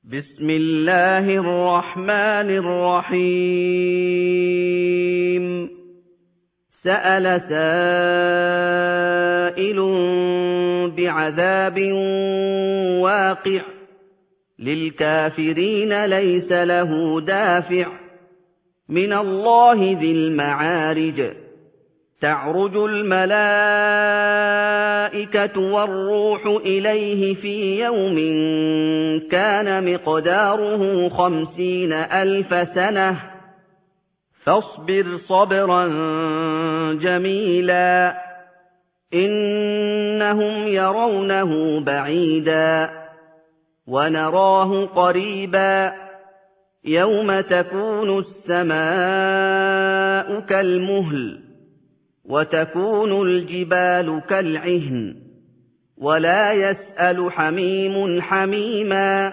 بسم الله الرحمن الرحيم سأل سائل بعذاب واقع للكافرين ليس له دافع من الله ذي المعارج تعرج الملائكة والروح إليه في يوم كان مقداره 50,000 سنة فاصبر صبرا جميلا إنهم يرونه بعيدا ونراه قريبا يوم تكون السماء كالمهل وتكون الجبال كالعهن ولا يسأل حميم حميما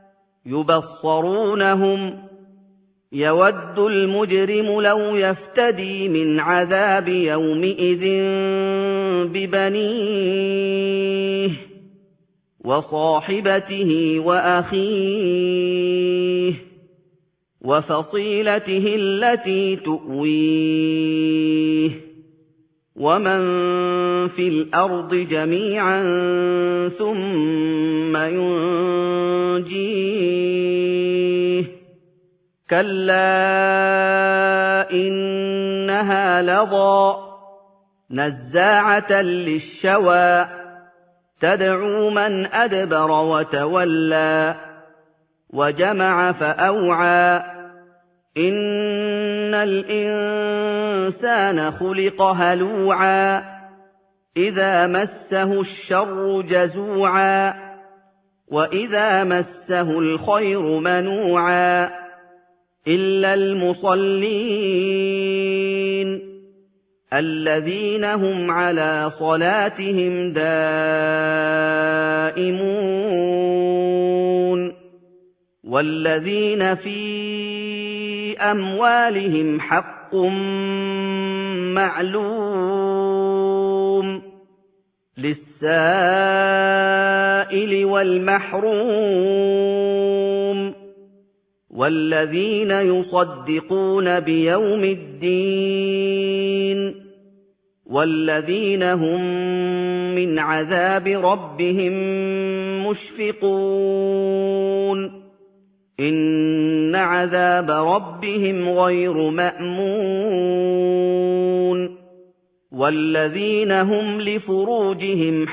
يبصرونهم يود المجرم لو يفتدي من عذاب يومئذ ببنيه وصاحبته وأخيه وفصيلته التي تؤويه ومن في الأرض جميعا ثم ينجيه كلا إنها لظى نزاعة للشوى تدعو من أدبر وتولى وجمع فأوعى إن الإنسان خلق هلوعا إذا مسه الشر جزوعا وإذا مسه الخير منوعا إلا المصلين الذين هم على صلاتهم دائمون والذين في أموالهم حق معلوم للسائل والمحروم والذين يصدقون بيوم الدين والذين هم من عذاب ربهم مشفقون إن عذاب ربهم غير مأمون والذين هم لفروجهم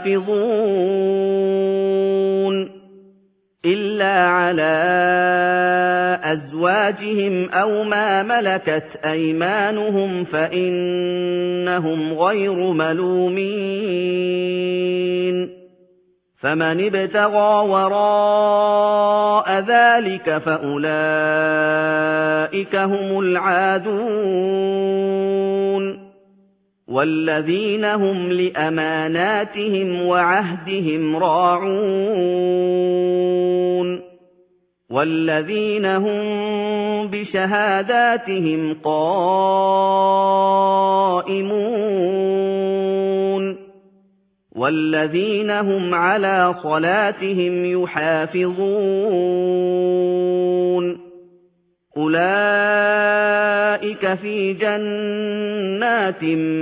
حافظون إلا على أزواجهم أو ما ملكت أيمانهم فإنهم غير ملومين فمن ابتغى وراء ذلك فأولئك هم العادون والذين هم لأماناتهم وعهدهم راعون والذين هم بشهاداتهم قائمون والذين هم على صلاتهم يحافظون أولئك في جنات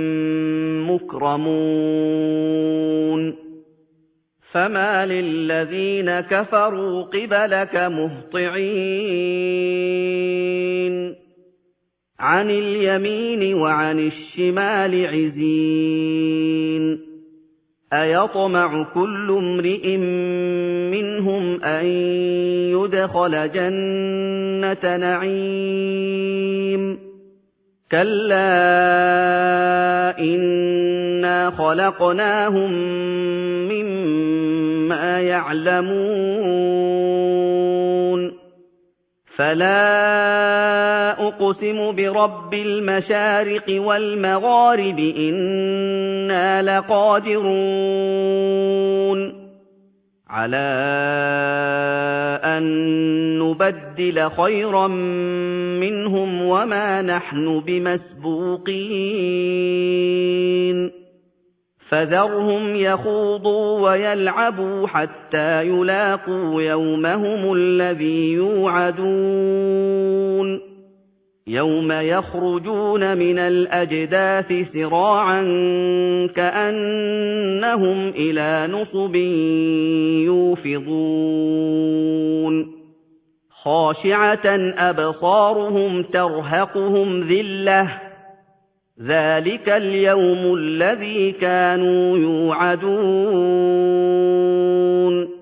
مكرمون فما للذين كفروا قبلك مهطعين عن اليمين وعن الشمال عزين أيطمع كل امرئ منهم أن يدخل جنة نعيم كلا إنا خلقناهم مما يعلمون فلا أقسم برب المشارق والمغارب إنا لقادرون على أن نبدل خيرا منهم وما نحن بمسبوقين فَذَرْهُمْ يَخُوضُوا وَيَلْعَبُوا حَتَّىٰ يُلَاقُوا يَوْمَهُمُ الَّذِي يُوعَدُونَ يَوْمَ يَخْرُجُونَ مِنَ الْأَجْدَاثِ سِرَاعًا كَأَنَّهُمْ إِلَىٰ نُصُبٍ يُوفِضُونَ خَاشِعَةً أَبْصَارُهُمْ تَرْهَقُهُمْ ذِلَّةٌ ۚ ذَٰلِكَ الْيَوْمُ الَّذِي كَانُوا يُوعَدُونَ